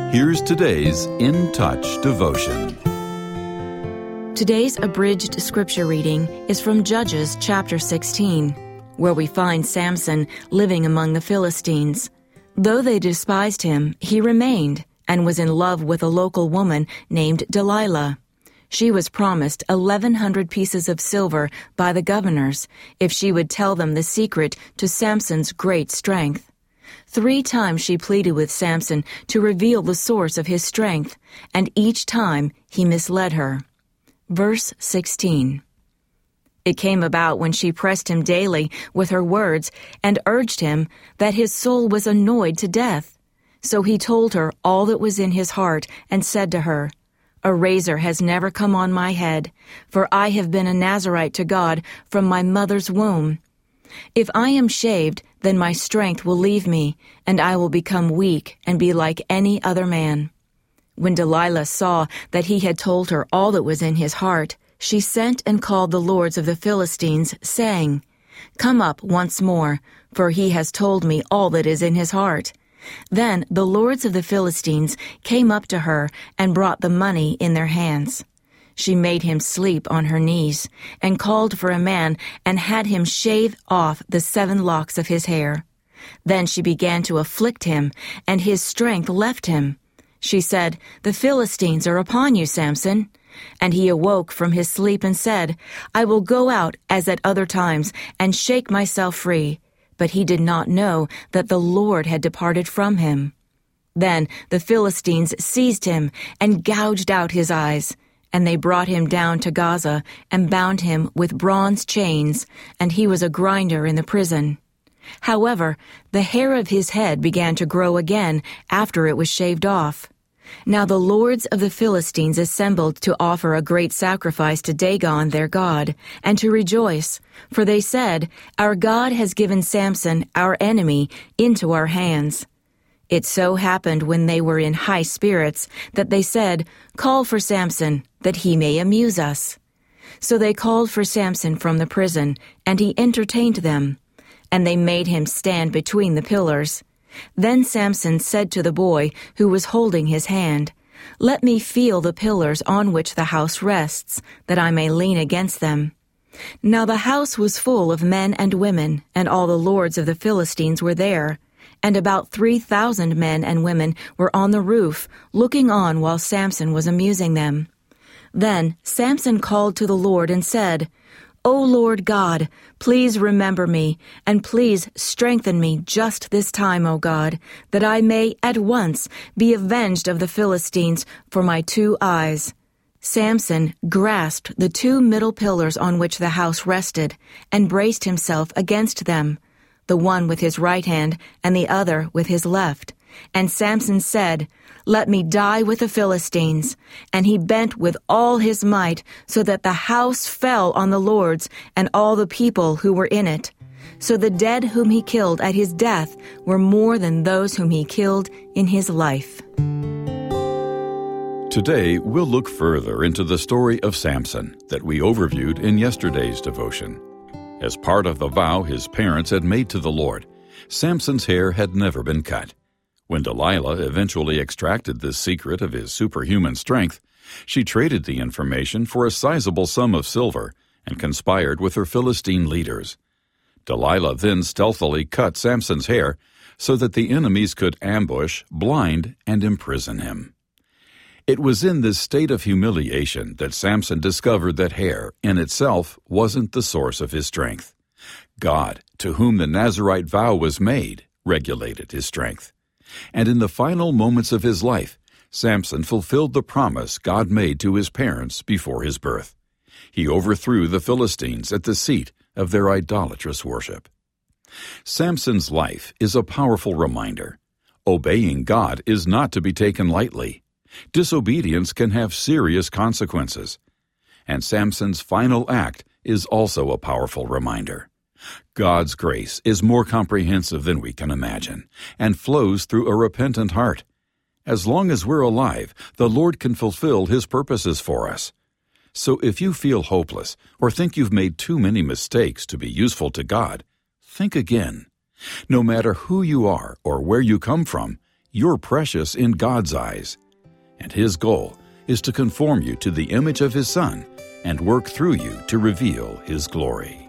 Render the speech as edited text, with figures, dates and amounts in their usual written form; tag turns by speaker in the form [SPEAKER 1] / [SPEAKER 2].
[SPEAKER 1] Here's today's In Touch devotion.
[SPEAKER 2] Today's abridged scripture reading is from Judges chapter 16, where we find Samson living among the Philistines. Though they despised him, he remained and was in love with a local woman named Delilah. She was promised 1,100 pieces of silver by the governors if she would tell them the secret to Samson's great strength. 3 times she pleaded with Samson to reveal the source of his strength, and each time he misled her. Verse 16. It came about when she pressed him daily with her words and urged him that his soul was annoyed to death. So he told her all that was in his heart and said to her, "A razor has never come on my head, for I have been a Nazirite to God from my mother's womb. If I am shaved, then my strength will leave me, and I will become weak and be like any other man." When Delilah saw that he had told her all that was in his heart, she sent and called the lords of the Philistines, saying, "Come up once more, for he has told me all that is in his heart." Then the lords of the Philistines came up to her and brought the money in their hands. She made him sleep on her knees, and called for a man and had him shave off the 7 locks of his hair. Then she began to afflict him, and his strength left him. She said, "The Philistines are upon you, Samson." And he awoke from his sleep and said, "I will go out as at other times and shake myself free." But he did not know that the Lord had departed from him. Then the Philistines seized him and gouged out his eyes. And they brought him down to Gaza and bound him with bronze chains, and he was a grinder in the prison. However, the hair of his head began to grow again after it was shaved off. Now the lords of the Philistines assembled to offer a great sacrifice to Dagon their god, and to rejoice, for they said, "Our God has given Samson, our enemy, into our hands." It so happened when they were in high spirits that they said, "Call for Samson, that he may amuse us." So they called for Samson from the prison, and he entertained them. And they made him stand between the pillars. Then Samson said to the boy who was holding his hand, "Let me feel the pillars on which the house rests, that I may lean against them." Now the house was full of men and women, and all the lords of the Philistines were there. And about 3,000 men and women were on the roof, looking on while Samson was amusing them. Then Samson called to the Lord and said, "O Lord God, please remember me, and please strengthen me just this time, O God, that I may at once be avenged of the Philistines for my 2 eyes." Samson grasped the 2 middle pillars on which the house rested, and braced himself against them, the one with his right hand and the other with his left. And Samson said, "Let me die with the Philistines." And he bent with all his might, so that the house fell on the lords and all the people who were in it. So the dead whom he killed at his death were more than those whom he killed in his life.
[SPEAKER 1] Today, we'll look further into the story of Samson that we overviewed in yesterday's devotion. As part of the vow his parents had made to the Lord, Samson's hair had never been cut. When Delilah eventually extracted this secret of his superhuman strength, she traded the information for a sizable sum of silver and conspired with her Philistine leaders. Delilah then stealthily cut Samson's hair so that the enemies could ambush, blind, and imprison him. It was in this state of humiliation that Samson discovered that hair, in itself, wasn't the source of his strength. God, to whom the Nazirite vow was made, regulated his strength. And in the final moments of his life, Samson fulfilled the promise God made to his parents before his birth. He overthrew the Philistines at the seat of their idolatrous worship. Samson's life is a powerful reminder. Obeying God is not to be taken lightly. Disobedience can have serious consequences. And Samson's final act is also a powerful reminder. God's grace is more comprehensive than we can imagine, and flows through a repentant heart. As long as we're alive, the Lord can fulfill His purposes for us. So if you feel hopeless or think you've made too many mistakes to be useful to God, think again. No matter who you are or where you come from, you're precious in God's eyes, and His goal is to conform you to the image of His Son and work through you to reveal His glory.